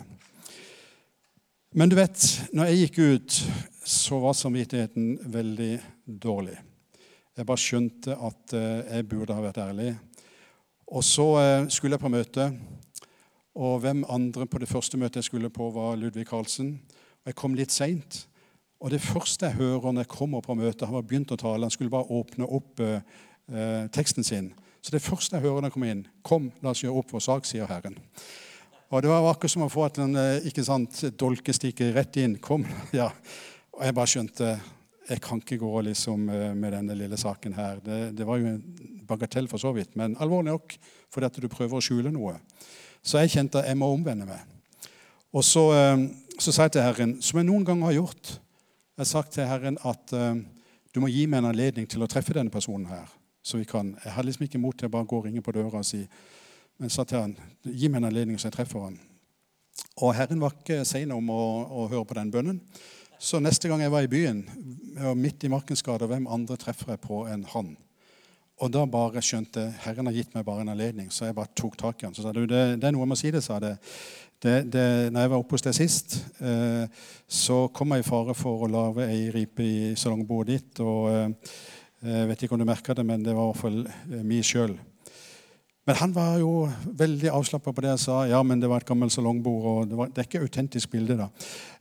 Men du vet, når jeg gikk ut, så var samvittigheten veldig dårlig. Jeg bare skjønte at jeg burde ha vært ærlig. Og så skulle jeg på møte, og hvem andre på det første møtet jeg skulle på var Ludvig Karlsen. Og jeg kom litt sent. Og det første jeg hører når jeg kommer på møtet, han var begynt å tale, han skulle bare åpne opp teksten sin. Så det første jeg hører når jeg kommer inn, kom, la oss gjøre opp vår sak, sier Herren. Og det var akkurat som å få et dolkestikke rett inn, kom, ja. Og jeg bare skjønte, jeg kan ikke gå liksom med denne lille saken her. Det var jo en bagatell for så vidt, men alvorlig nok, fordi at du prøver å skjule noe. Så jeg kjente at jeg må omvende meg. Og så sa jeg til Herren, som jeg noen ganger har gjort, jeg har sagt til Herren at du må gi meg en anledning til å treffe denne personen her. Så vi kan. Jeg hadde liksom ikke mot til å bare gå og ringe på døra og si, men jeg sa til han, gi meg en anledning så jeg treffer han. Og Herren var ikke sen om å høre på den bønnen. Så neste gang jeg var i byen, midt i Markensgade, hvem andre treffer jeg på enn han? Og da bare skjønte Herren har gitt meg bare en anledning, så jeg bare tok tak i han. Så sa du, det er noe jeg må si det, sa det. Når jeg var oppe hos deg sist, så kom jeg i fare for å lave ei ripe i salongbordet ditt, og jeg vet ikke om du merket det, men det var i hvert fall mye selv. Men han var jo veldig avslappet på det jeg sa. Ja, men det var et gammelt salongbord, og det er ikke autentisk bilde da.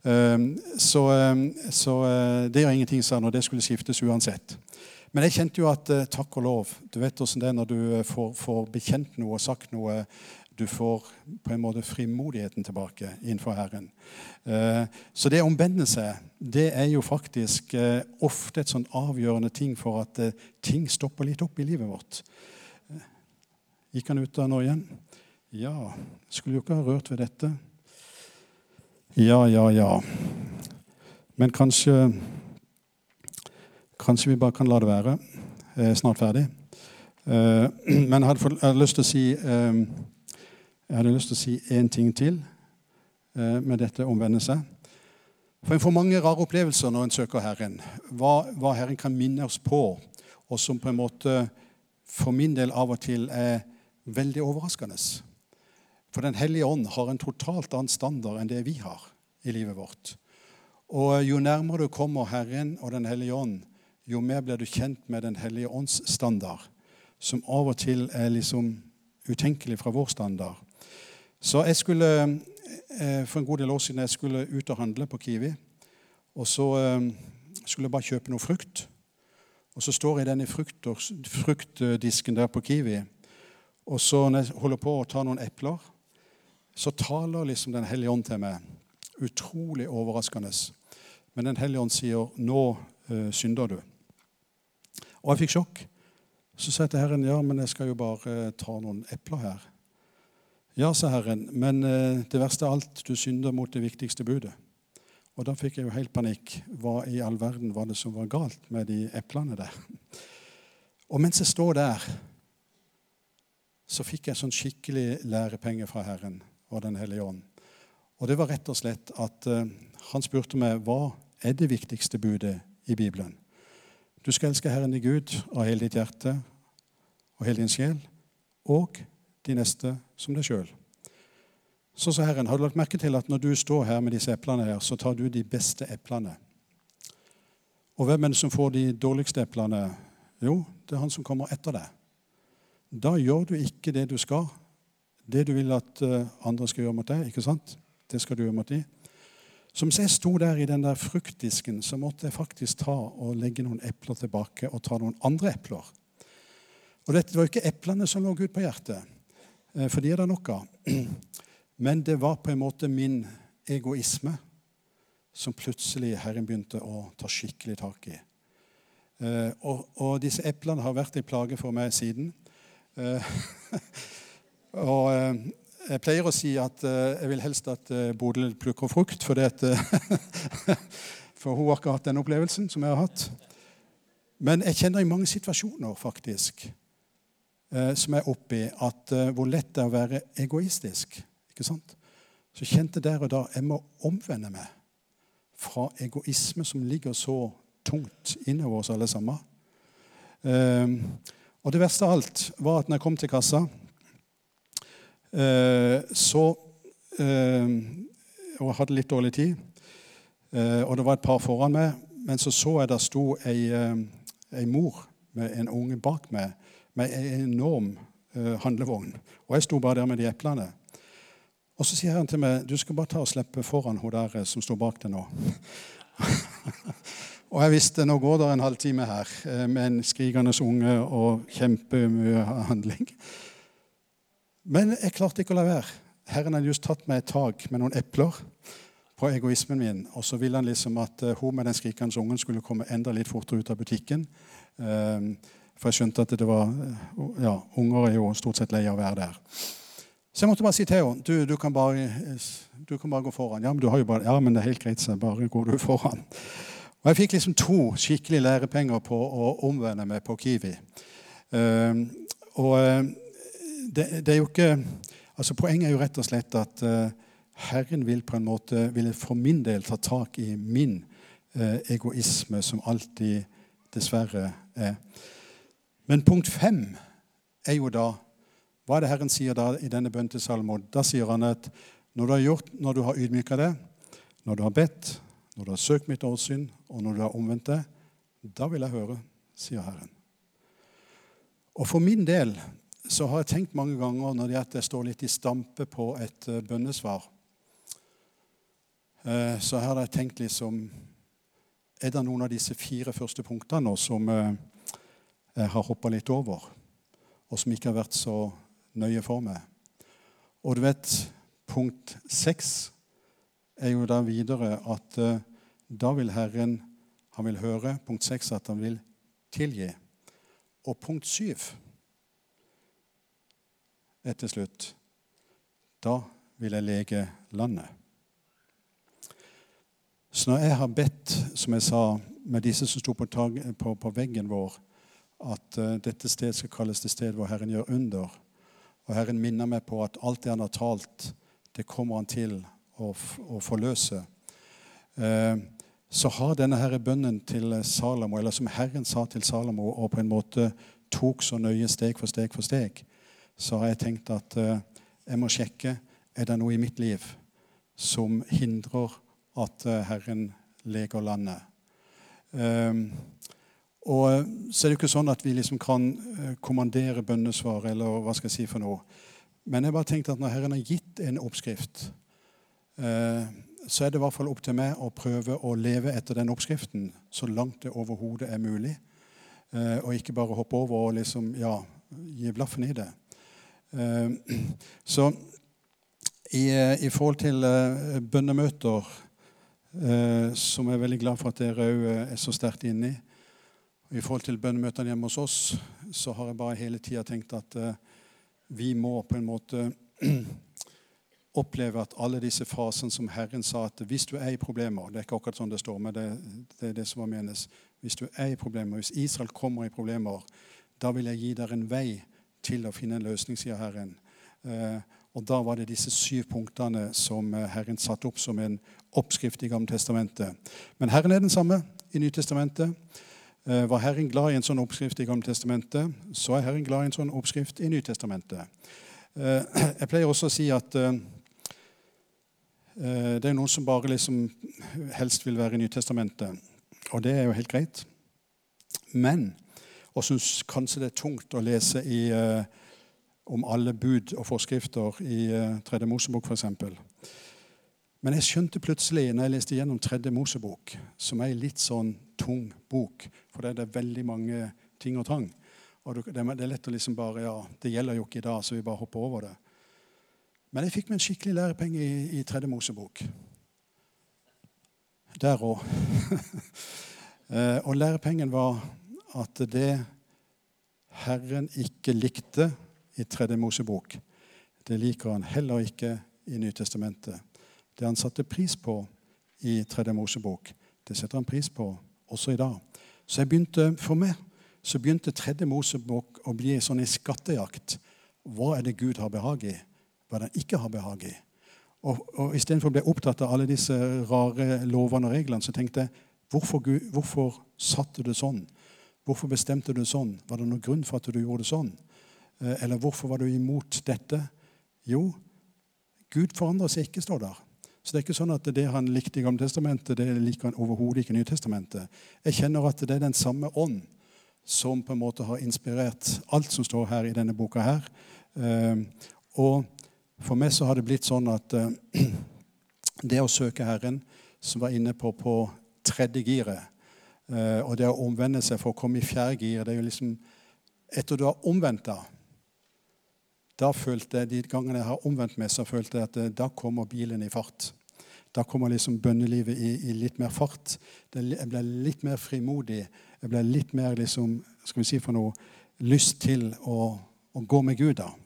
Så det gjør ingenting, sa han, og det skulle skiftes uansett. Men jeg kjente jo at takk og lov, du vet hvordan det er når du får bekjent noe og sagt noe, du får på en måte frimodigheten tilbake innenfor Herren. Så det å omvende seg, det er jo faktisk ofte et sånn avgjørende ting for at ting stopper litt opp i livet vårt. Gikk han ut da nå igjen? Ja, skulle jo ikke ha rørt ved dette. Ja. Men kanskje vi bare kan la det være. Snart ferdig. Men jeg hadde lyst til å si en ting til med dette omvende seg. For en får mange rare opplevelser når en søker Herren. Hva Herren kan minne oss på, og som på en måte for min del av og til er veldig overraskende. For Den hellige ånd har en totalt annen standard enn det vi har i livet vårt. Og jo nærmere du kommer Herren og Den hellige ånd, jo mer blir du kjent med Den hellige ånds standard, som av og til er liksom utenkelig fra vår standard. Så jeg skulle, for en god del år siden, jeg skulle ut og handle på Kiwi, og så skulle jeg bare kjøpe noe frukt. Og så står jeg i denne fruktdisken der på Kiwi, og så når jeg holder på å ta noen epler, så taler liksom Den hellige ånd til meg, utrolig overraskende. Men Den hellige ånd sier, nå synder du. Og jeg fikk sjokk. Så sa jeg til Herren, ja, men jeg skal jo bare ta noen epler her. Ja, sa Herren, men det verste av alt, du synder mot det viktigste budet. Og da fikk jeg jo helt panikk. Hva i all verden var det som var galt med de eplene der? Og mens jeg står der, så fikk jeg sånn skikkelig lærepenge fra Herren og Den hellige ånd. Og det var rett og slett at han spurte meg, hva er det viktigste budet i Bibelen? Du skal elske Herren din Gud av hele ditt hjerte og hele din sjel, og de neste som deg selv. Så sa Herren, har du lagt merke til at når du står her med disse eplene her, så tar du de beste eplene. Og hvem er det som får de dårligste eplene? Jo, det er han som kommer etter deg. Da gjør du ikke det du skal. Det du vil at andre skal gjøre mot deg, ikke sant? Det skal du gjøre mot dem. Som jeg sto der i den der fruktdisken, så måtte jeg faktisk ta og legge noen epler tilbake og ta noen andre epler. Og dette var jo ikke eplene som lå Gud på hjertet, for de er det nok av. Men det var på en måte min egoisme som plutselig Herren begynte å ta skikkelig tak i. Og disse eplene har vært en plage for meg siden. Og jeg pleier å si at jeg vil helst at Bodil plukker frukt, for hun har ikke hatt den opplevelsen som jeg har hatt. Men jeg kjenner i mange situasjoner faktisk, som jeg er oppe i, at hvor lett det er å være egoistisk. Ikke sant? Så kjente der og da, jeg må omvende meg fra egoisme som ligger så tungt innover oss alle sammen. Og det verste av alt var at når jeg kom til kassa, og jeg hadde litt dårlig tid, og det var et par foran meg, men så jeg der sto en mor med en unge bak meg, med en enorm handlevogn. Og jeg sto bare der med de eplene. Og så sier han til meg, du skal bare ta og slippe foran hun der som står bak deg nå. Og jeg visste, nå går det en halvtime her med en skrigende unge og kjempemye handling. Men jeg klarte ikke å la være. Herren hadde just tatt meg et tak med noen epler på egoismen min, og så ville han liksom at hun med den skrikende ungen skulle komme enda litt fortere ut av butikken. For jeg skjønte at det var, ja, unger er jo stort sett lei av å være der. Så jeg måtte bare si til henne, du kan bare gå foran. Ja, men du har jo bare, ja, men det er helt greit, så bare går du foran. Og jeg fikk liksom 2 skikkelige lærepenger på å omvende meg på Kiwi. Det er jo ikke, altså poenget er jo rett og slett at Herren vil på en måte, vil for min del ta tak i min egoisme, som alltid dessverre er. Men punkt 5 er jo da, hva er det Herren sier da i denne bønn til Salomon? Da sier han at når du har ydmyket deg, når du har bedt, når du har søkt mitt åsyn, og når du har omvendt deg, da vil jeg høre, sier Herren. Og for min del så har jeg tenkt mange ganger når jeg står litt i stampe på et bønnesvar, så har jeg tenkt liksom, er det noen av disse 4 første punktene nå som jeg har hoppet litt over, og som ikke har vært så nøye for meg. Og du vet, punkt 6 er jo da videre at da vil Herren, han vil høre, punkt 6, at han vil tilgi. Og punkt 7 er til slutt, da vil jeg lege landet. Så når jeg har bedt, som jeg sa, med disse som stod på veggen vår, at dette sted skal kalles det sted hvor Herren gjør under, og Herren minner meg på at alt det han har talt, det kommer han til å forløse. Så har denne her bønnen til Salomo, eller som Herren sa til Salomo, og på en måte tok så nøye steg for steg for steg, så har jeg tenkt at jeg må sjekke, er det noe i mitt liv som hindrer at Herren leger landet. Og så er det jo ikke sånn at vi liksom kan kommandere bønnesvar, eller hva skal jeg si for noe. Men jeg bare tenkte at når Herren har gitt en oppskrift, så er det i hvert fall opp til meg å prøve å leve etter den oppskriften, så langt det overhodet er mulig. Og ikke bare hoppe over og liksom, ja, gi blaffen i det. Så i forhold til bønnemøter, som jeg er veldig glad for at dere er så sterkt inne i, i forhold til bønnemøtene hjemme hos oss, så har jeg bare hele tiden tenkt at vi må på en måte oppleve at alle disse fasene som Herren sa at hvis du i problemer, det ikke akkurat sånn det står, men det det som var menes, hvis du i problemer, hvis Israel kommer i problemer, da vil jeg gi dere en vei til å finne en løsning, sier Herren. Og da var det disse 7 punktene som Herren satte opp som en oppskrift i Gamle Testamentet. Men Herren den samme i Nytestamentet. Var Herren glad i en sånn oppskrift i Gamle Testamentet, så Herren glad i en sånn oppskrift i Nytestamentet. Jeg pleier også å si at det er noen som bare liksom helst vil være i Nytestamentet, og det er jo helt greit. Men, og synes kanskje det er tungt å lese om alle bud og forskrifter i 3. Mosebok for eksempel. Men jeg skjønte plutselig, når jeg leste gjennom 3. Mosebok, som er en litt sånn tung bok, for det er veldig mange ting og tang. Og det er lett å liksom bare, ja, det gjelder jo ikke i dag, så vi bare hopper over det. Men jeg fikk meg en skikkelig lærepenge i 3. Mosebok. Der også. Og lærepengen var at det Herren ikke likte i 3. Mosebok, det liker han heller ikke i Nytestamentet. Det han satte pris på i 3. Mosebok, det setter han pris på også i dag. Så for meg begynte 3. Mosebok å bli sånn en skattejakt. Hva er det Gud har behag i? Hva er det han ikke har behag i? Og i stedet for å bli opptatt av alle disse rare lovene og reglene, så tenkte jeg, hvorfor satte du det sånn? Hvorfor bestemte du det sånn? Var det noen grunn for at du gjorde det sånn? Eller hvorfor var du imot dette? Jo, Gud forandrer seg ikke, står der. Så det er ikke sånn at det han likte i Gamle Testamentet, det liker han overhodet ikke i Nytestamentet. Jeg kjenner at det er den samme ånd som på en måte har inspirert alt som står her i denne boka her. Og for meg så har det blitt sånn at det å søke Herren, som var inne på 3. giret, og det å omvende seg for å komme i 4. gir, det er jo liksom, etter du har omvendt deg, da følte jeg, de gangene jeg har omvendt meg, så følte jeg at da kommer bilen i fart. Da kommer liksom bønnelivet i litt mer fart. Jeg ble litt mer frimodig. Jeg ble litt mer liksom, skal vi si for noe, lyst til å gå med Gud da.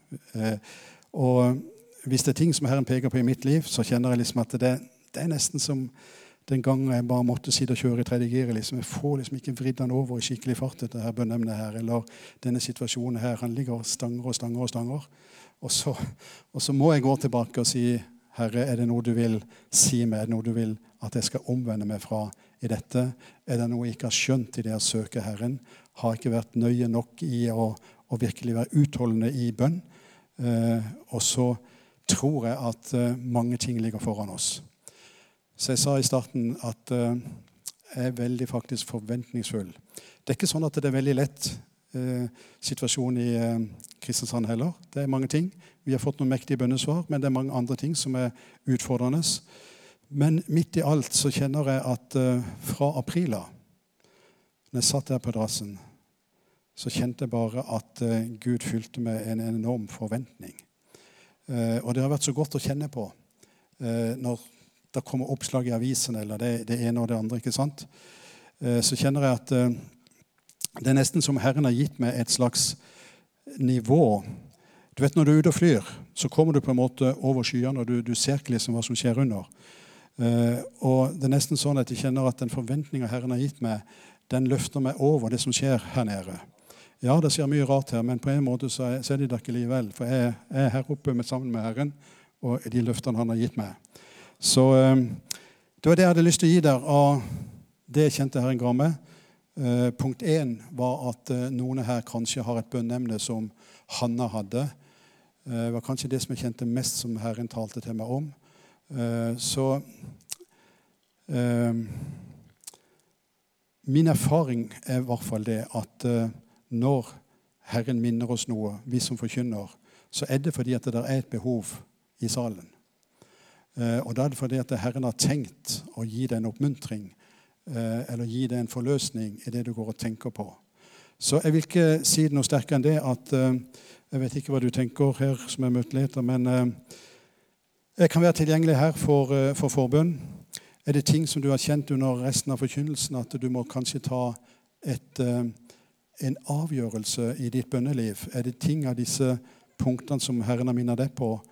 Og hvis det er ting som Herren peker på i mitt liv, så kjenner jeg liksom at det er nesten som den gangen jeg bare måtte sitte og kjøre i 3. gir. Liksom. Jeg får liksom ikke vridd han over i skikkelig fart, dette her bønnemnet her, eller denne situasjonen her. Han ligger stanger og stanger og stanger. Og så må jeg gå tilbake og si, Herre, er det noe du vil si meg? Er det noe du vil at jeg skal omvende meg fra i dette? Er det noe jeg ikke har skjønt i det å søke Herren? Har ikke vært nøye nok i å virkelig være utholdende i bønn? Og så tror jeg at mange ting ligger foran oss. Så jeg sa i starten at jeg er veldig faktisk forventningsfull. Det er ikke sånn at det er veldig lett situasjon i Kristiansand heller. Det er mange ting. Vi har fått noen mektige bønnesvar, men det er mange andre ting som er utfordrende. Men midt i alt så kjenner jeg at fra april av, når jeg satt der på drassen, så kjente jeg bare at Gud fylte med en enorm forventning. Og det har vært så godt å kjenne på når det kommer oppslag i avisen, eller det ene og det andre, ikke sant? Så kjenner jeg at det er nesten som Herren har gitt meg et slags nivå. Du vet, når du er ute og flyr, så kommer du på en måte over skyene, og du ser ikke liksom hva som skjer under. Og det er nesten sånn at jeg kjenner at den forventningen Herren har gitt meg, den løfter meg over det som skjer her nede. Ja, det skjer mye rart her, men på en måte så er det ikke likevel. For jeg er her oppe sammen med Herren, og de løftene han har gitt meg. Så det var det jeg hadde lyst til å gi der, og det kjente Herren ga meg. Punkt 1 var at noen her kanskje har et bønnemne som Hanna hadde. Det var kanskje det som jeg kjente mest som Herren talte til meg om. Min erfaring er i hvert fall det at når Herren minner oss noe, vi som forkynner, så er det fordi at det er et behov i salen. Og da er det fordi at Herren har tenkt å gi deg en oppmuntring, eller gi deg en forløsning i det du går og tenker på. Så jeg vil ikke si det noe sterkere enn det, at jeg vet ikke hva du tenker her som er møteleder, men jeg kan være tilgjengelig her for forbønn. Er det ting som du har kjent under resten av forkynnelsen, at du må kanskje ta en avgjørelse i ditt bønneliv? Er det ting av disse punktene som Herren har minnet deg på?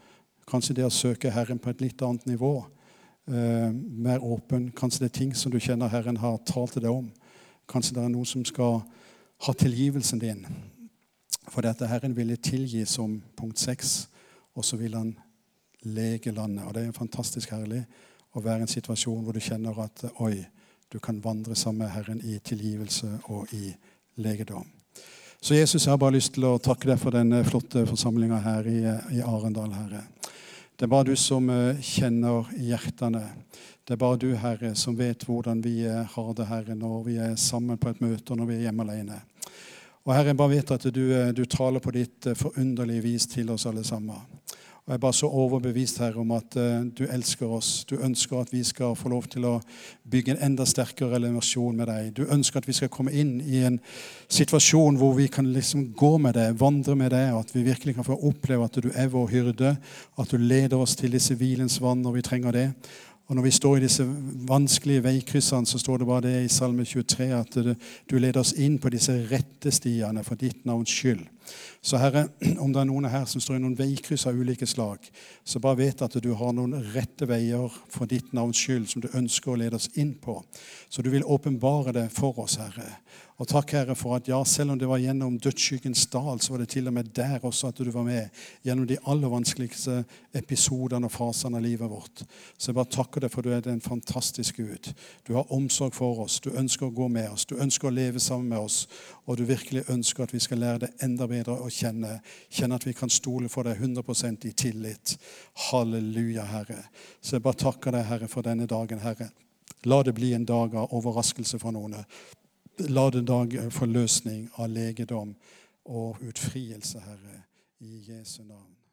Kanskje det å søke Herren på et litt annet nivå. Mer åpen. Kanskje det er ting som du kjenner Herren har talt til deg om. Kanskje det er noen som skal ha tilgivelsen din. For dette Herren ville tilgi som punkt 6, og så vil han lege landet. Og det er fantastisk herlig å være i en situasjon hvor du kjenner at oi, du kan vandre sammen med Herren i tilgivelse og i legedom. Så Jesus, jeg har bare lyst til å takke deg for denne flotte forsamlingen her i Arendal, Herre. Det er bare du som kjenner hjertene. Det er bare du, Herre, som vet hvordan vi har det, Herre, når vi er sammen på et møte og når vi er hjemme alene. Og Herre, jeg bare vet at du taler på ditt forunderlige vis til oss alle sammen. Og jeg er bare så overbevist, Herre, om at du elsker oss. Du ønsker at vi skal få lov til å bygge en enda sterkere relasjon med deg. Du ønsker at vi skal komme inn i en situasjon hvor vi kan liksom gå med deg, vandre med deg, og at vi virkelig kan få oppleve at du er vår hyrde, at du leder oss til disse hvilens vann når vi trenger det. Og når vi står i disse vanskelige veikryssene, så står det bare det i Salme 23, at du leder oss inn på disse rette stiene for ditt navns skyld. Så Herre, om det er noen her som står i noen veikryss av ulike slag, så bare vet at du har noen rette veier for ditt navns skyld som du ønsker å lede oss inn på. Så du vil åpenbare det for oss, Herre. Og takk, Herre, for at ja, selv om det var gjennom dødsskyggens dal, så var det til og med der også at du var med, gjennom de aller vanskeligste episodene og fasene av livet vårt. Så jeg bare takker deg for du er en fantastisk Gud. Du har omsorg for oss, du ønsker å gå med oss, du ønsker å leve sammen med oss, og du virkelig ønsker at vi skal lære det enda bedre å kjenne at vi kan stole for deg 100% i tillit. Halleluja, Herre. Så jeg bare takker deg, Herre, for denne dagen, Herre. La det bli en dag av overraskelse for noen. La det en dag for løsning av legedom og utfrielse, Herre, i Jesu navn.